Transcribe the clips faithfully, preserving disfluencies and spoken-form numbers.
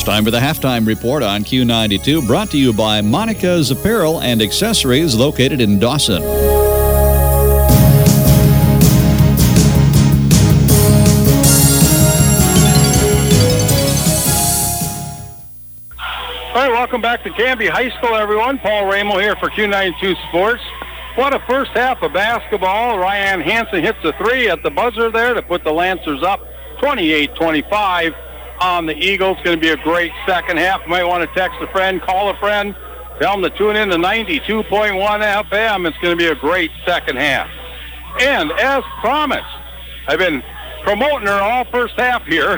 time for the Halftime Report on Q ninety-two, brought to you by Monica's Apparel and Accessories, located in Dawson. All right, welcome back to Canby High School, everyone. Paul Ramo here for Q ninety-two Sports. What a first half of basketball. Ryan Hansen hits a three at the buzzer there to put the Lancers up twenty-eight twenty-five on the Eagles. Going to be a great second half. You might want to text a friend, call a friend, tell them to tune in to ninety-two point one F M. It's going to be a great second half. And as promised, I've been promoting her all first half here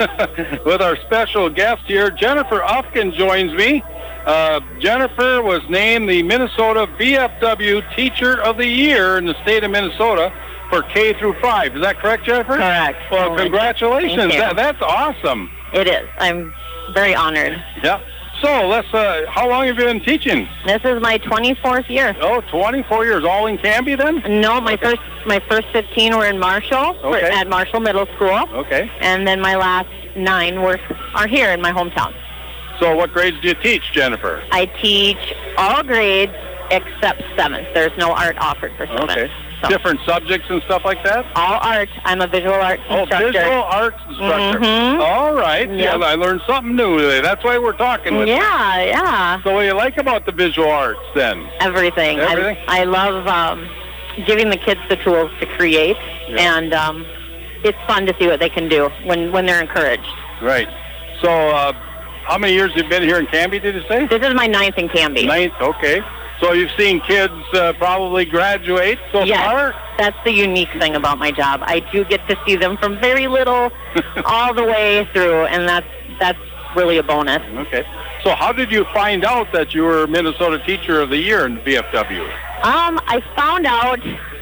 with our special guest here. Jennifer Ufkin joins me. Uh, Jennifer was named the Minnesota V F W Teacher of the Year in the state of Minnesota for K through five. Is that correct, Jennifer? Correct. Well, congratulations. That, that's awesome. It is. I'm very honored. Yeah. So let's. Uh, how long have you been teaching? This is my twenty-fourth year. Oh, twenty-four years. All in Canby then? No, my first my first fifteen were in Marshall, Okay. at Marshall Middle School. Okay. And then my last nine were are here in my hometown. So what grades do you teach, Jennifer? I teach all grades except seventh. There's no art offered for seventh. Okay. So. Different subjects and stuff like that? All art. I'm a visual arts Oh, instructor. visual arts instructor. Mhm. All right. Yep. Yeah, I learned something new today. That's why we're talking with you. Yeah, yeah. So what do you like about the visual arts then? Everything. Everything? I, I love um, giving the kids the tools to create, Yeah. and um, it's fun to see what they can do when, when they're encouraged. Right. So uh, how many years have you been here in Canby, did you say? This is my ninth in Canby. Ninth, okay. So you've seen kids uh, probably graduate so Yes, far? that's the unique thing about my job. I do get to see them from very little all the way through, and that's that's really a bonus. Okay. So how did you find out that you were Minnesota Teacher of the Year in V F W? Um, I found out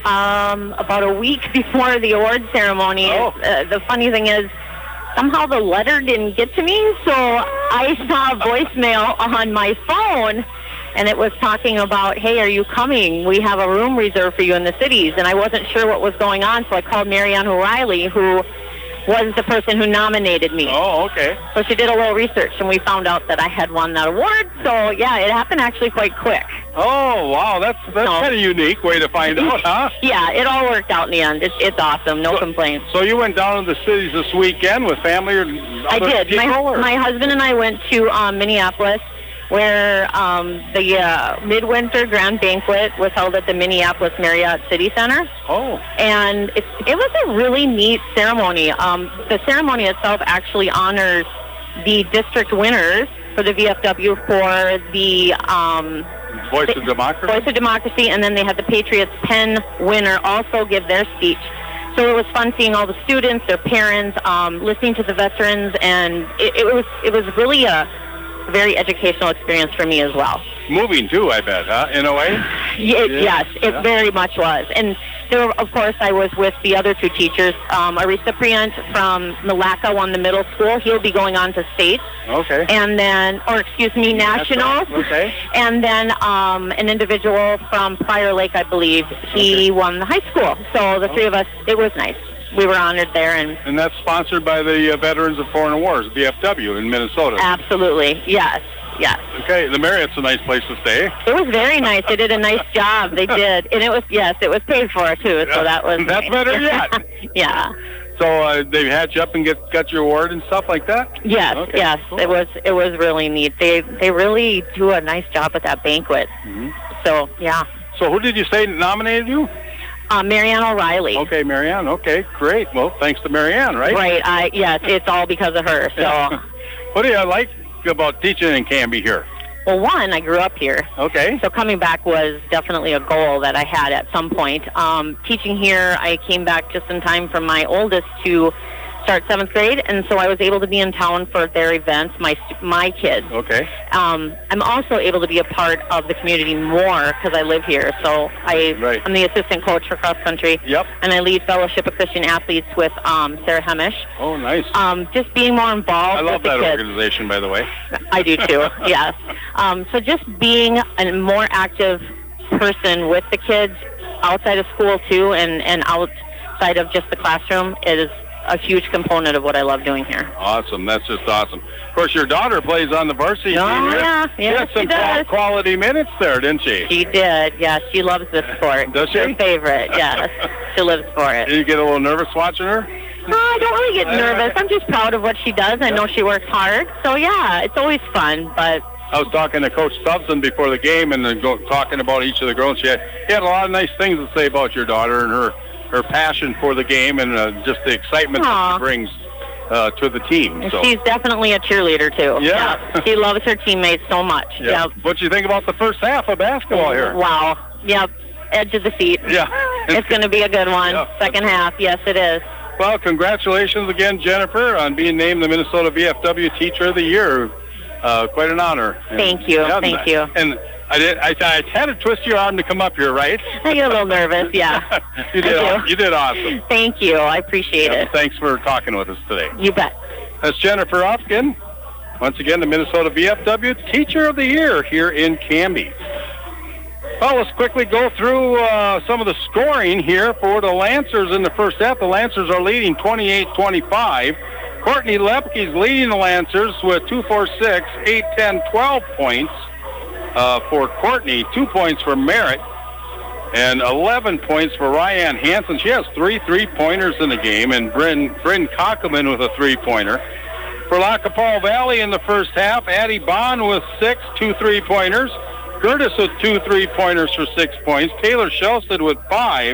um, about a week before the award ceremony. Oh. Uh, the funny thing is, somehow the letter didn't get to me, so I saw a voicemail on my phone, and it was talking about, hey, are you coming? We have a room reserved for you in the cities. And I wasn't sure what was going on, so I called Marianne O'Reilly, who was the person who nominated me. Oh, okay. So she did a little research, and we found out that I had won that award. So, yeah, it happened actually quite quick. Oh, wow. That's that's No. kind of unique way to find out, huh? Yeah, it all worked out in the end. It's, it's awesome. No So- complaints. So you went down to the cities this weekend with family or I other did. My, people, or? my husband and I went to um, Minneapolis, where um, the uh, Midwinter Grand Banquet was held at the Minneapolis Marriott City Center. Oh. And it, it was a really neat ceremony. Um, the ceremony itself actually honors the district winners for the V F W for the um, Voice of Democracy? Voice of Democracy, and then they had the Patriots Penn winner also give their speech. So it was fun seeing all the students, their parents, um, listening to the veterans, and it, it was it was really a very educational experience for me as well. Moving too, I bet, huh? In a way? Yeah, Yeah. Yes, it Yeah. very much was. And there, were, of course, I was with the other two teachers. Um, a recipient from Malacca won the middle school. He'll be going on to state. Okay. And then, or excuse me, nationals. Okay. And then um, an individual from Prior Lake, I believe, he Okay. won the high school. So the three of us, it was nice. We were honored there, and And that's sponsored by the uh, Veterans of Foreign Wars, V F W, in Minnesota. absolutely, yes, yes. Okay, the Marriott's a nice place to stay. It was very nice. They did a nice job. They did, and it was yes, it was paid for too. So that was That's nice. better yet. Yeah. So uh, they had you up and get got your award and stuff like that? Yes, Okay, yes. cool. It was it was really neat. They they really do a nice job at that banquet. Mhm. So yeah. So who did you say nominated you? Uh, Marianne O'Reilly. Okay, Marianne. Okay, great. Well, thanks to Marianne, right? Right. I yes, it's all because of her. So What do you like about teaching in Canby here? well, one, I grew up here. Okay. So coming back was definitely a goal that I had at some point. Um, teaching here, I came back just in time for my oldest to start seventh grade, and so I was able to be in town for their events, my my kids. Okay. Um, I'm also able to be a part of the community more because I live here. So I, Right. I'm the assistant coach for cross country, Yep. and I lead Fellowship of Christian Athletes with um, Sarah Hemish. Oh, nice. Um, just being more involved I love with the that kids. organization, by the way. I do too, yes. Um, so just being a more active person with the kids outside of school too, and, and outside of just the classroom is a huge component of what I love doing here. Awesome. That's just awesome. Of course, your daughter plays on the varsity Oh, team here. yeah. She Yeah, had she some does. quality minutes there, didn't she? She did. Yeah, she loves this sport. Does she? Her favorite, yes. She lives for it. Did you get a little nervous watching her? No, I don't really get nervous. I'm just proud of what she does. I know she works hard. So, yeah, it's always fun, but... I was talking to Coach Stubbson before the game and then go, talking about each of the girls. She had, he had a lot of nice things to say about your daughter and her, her passion for the game and uh, just the excitement Aww. that she brings uh, to the team. And so. she's definitely a cheerleader, too. Yeah. Yep. She loves her teammates so much. Yeah. Yep. What do you think about the first half of basketball here? Wow. Yep. Edge of the seat. Yeah. It's going to be a good one. Yeah. Second half. Yes, it is. Well, congratulations again, Jennifer, on being named the Minnesota V F W Teacher of the Year. Uh, quite an honor. Thank you. Yeah, Thank you. And I did. I, I had to twist your arm to come up here, right? I get a little nervous. Yeah. you did. I do. You did awesome. Thank you. I appreciate Yeah, it. Thanks for talking with us today. You bet. That's Jennifer Upkin, once again the Minnesota V F W Teacher of the Year here in Canby. Well, let's quickly go through uh, some of the scoring here for the Lancers in the first half. The Lancers are leading twenty-eight twenty-five. Courtney Lepke's leading the Lancers with two, four, six, eight, ten, twelve points uh, for Courtney, two points for Merritt, and eleven points for Ryan Hansen. She has three three-pointers in the game, and Bryn, Bryn Cockelman with a three-pointer. For Lackapaw Valley in the first half, Addie Bond with six, two three-pointers. Curtis with two three-pointers for six points. Taylor Shelsted with five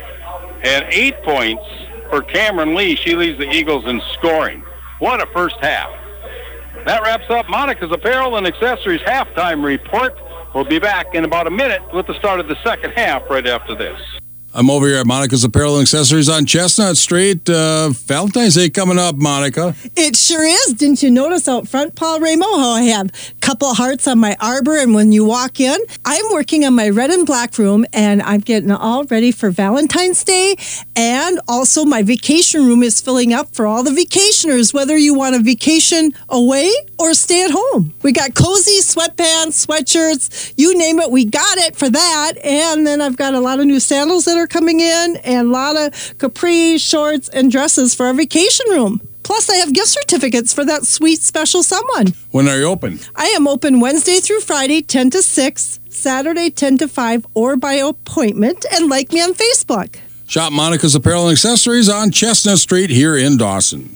and eight points for Cameron Lee. She leads the Eagles in scoring. What a first half. That wraps up Monica's Apparel and Accessories halftime report. We'll be back in about a minute with the start of the second half right after this. I'm over here at Monica's Apparel and Accessories on Chestnut Street. Uh, Valentine's Day coming up, Monica. It sure is. Didn't you notice out front, Paul Ramo, how I have a couple hearts on my arbor, and when you walk in, I'm working on my red and black room, and I'm getting all ready for Valentine's Day, and also my vacation room is filling up for all the vacationers, whether you want a vacation away or stay at home. We got cozy sweatpants, sweatshirts, you name it, we got it for that, and then I've got a lot of new sandals that are coming in and a lot of capri shorts and dresses for our vacation room. Plus, I have gift certificates for that sweet special someone. When are you open? I am open Wednesday through Friday, ten to six, Saturday, ten to five, or by appointment, and like me on Facebook. Shop Monica's Apparel and Accessories on Chestnut Street here in Dawson.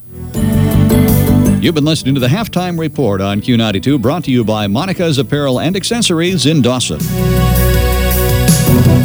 You've been listening to the Halftime Report on Q ninety-two, brought to you by Monica's Apparel and Accessories in Dawson.